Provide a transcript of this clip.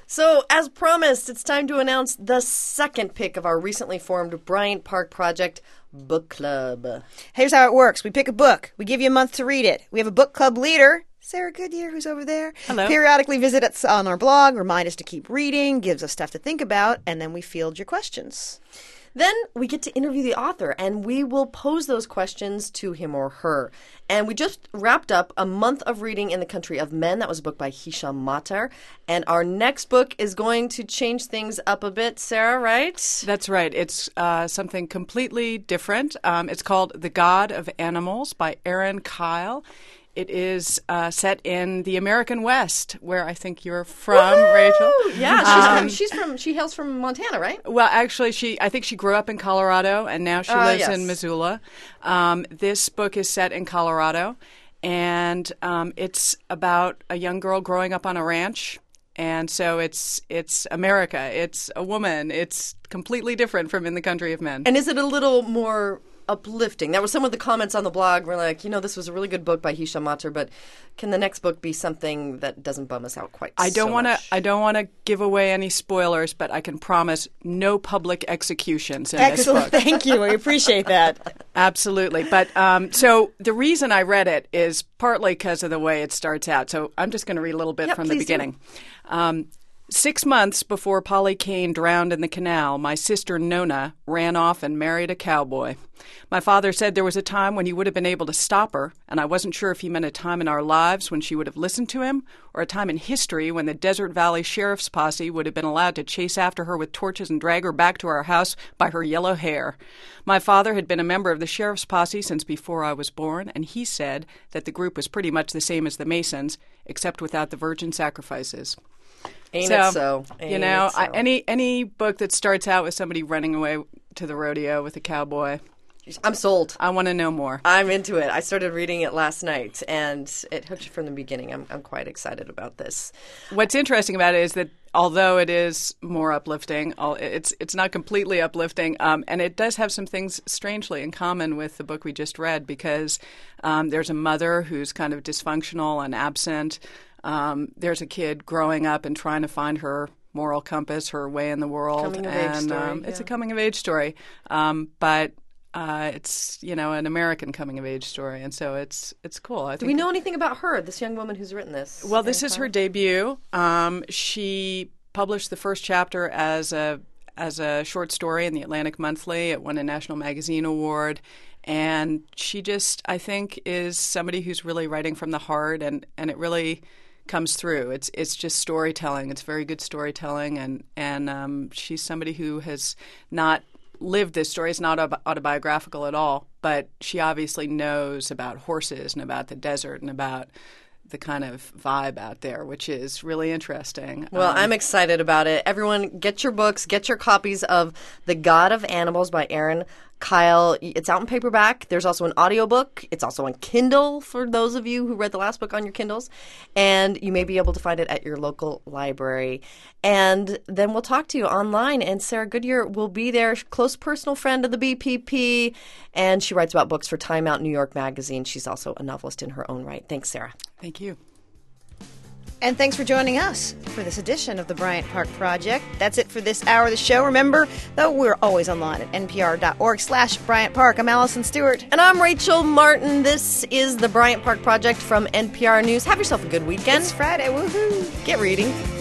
So, as promised, it's time to announce the second pick of our recently formed Bryant Park Project Book Club. Here's how it works. We pick a book. We give you a month to read it. We have a book club leader, Sarah Goodyear, who's over there. Hello. Periodically visit us on our blog, remind us to keep reading, gives us stuff to think about, and then we field your questions. Then we get to interview the author, and we will pose those questions to him or her. And we just wrapped up A Month of Reading in the Country of Men. That was a book by Hisham Matar. And our next book is going to change things up a bit, Sarah, right? That's right. It's something completely different. It's called The God of Animals by Erin Kyle. It is set in the American West, where I think you're from, Woo-hoo! Rachel. Yeah, she hails from Montana, right? Well, actually, I think she grew up in Colorado, and now she lives in Missoula. This book is set in Colorado, and it's about a young girl growing up on a ranch. And so it's America. It's a woman. It's completely different from In the Country of Men. And is it a little more uplifting? That was some of the comments on the blog. We're like, this was a really good book by Hisham Matar, but can the next book be something that doesn't bum us out quite I don't want to. I don't want to give away any spoilers, but I can promise no public executions in Excellent. this book. Thank you. We appreciate that. Absolutely. But so the reason I read it is partly because of the way it starts out. So I'm just going to read a little bit from the beginning. 6 months before Polly Kane drowned in the canal, my sister Nona ran off and married a cowboy. My father said there was a time when he would have been able to stop her, and I wasn't sure if he meant a time in our lives when she would have listened to him, or a time in history when the Desert Valley Sheriff's posse would have been allowed to chase after her with torches and drag her back to our house by her yellow hair. My father had been a member of the Sheriff's posse since before I was born, and he said that the group was pretty much the same as the Masons, except without the virgin sacrifices. Ain't it so? Any book that starts out with somebody running away to the rodeo with a cowboy, I'm sold. I want to know more. I'm into it. I started reading it last night, and it hooked you from the beginning. I'm quite excited about this. What's interesting about it is that although it is more uplifting, it's not completely uplifting, and it does have some things strangely in common with the book we just read, because there's a mother who's kind of dysfunctional and absent. There's a kid growing up and trying to find her moral compass, her way in the world. Coming-of-age story. It's a coming-of-age story, but it's an American coming-of-age story, and so it's cool. Do we know anything about her, this young woman who's written this? Well, this is her debut. She published the first chapter as a short story in the Atlantic Monthly. It won a National Magazine Award. And she just, I think, is somebody who's really writing from the heart, and it really comes through. It's just storytelling. It's very good storytelling, and she's somebody who has not lived this story. It's not autobiographical at all, but she obviously knows about horses and about the desert and about the kind of vibe out there, which is really interesting. Well, I'm excited about it. Everyone, get your books, get your copies of The God of Animals by Erin Kyle. It's out in paperback. There's also an audiobook. It's also on Kindle for those of you who read the last book on your Kindles. And you may be able to find it at your local library. And then we'll talk to you online. And Sarah Goodyear will be there, close personal friend of the BPP. And she writes about books for Time Out New York Magazine. She's also a novelist in her own right. Thanks, Sarah. Thank you. And thanks for joining us for this edition of the Bryant Park Project. That's it for this hour of the show. Remember, though, we're always online at npr.org/Bryant Park. I'm Allison Stewart. And I'm Rachel Martin. This is the Bryant Park Project from NPR News. Have yourself a good weekend. It's Friday. Woohoo. Get reading.